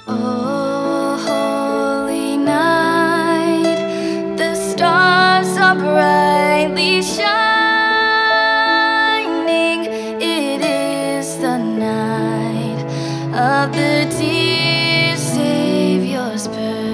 Oh, holy night, the stars are brightly shining. It is the night of the dear Savior's birth.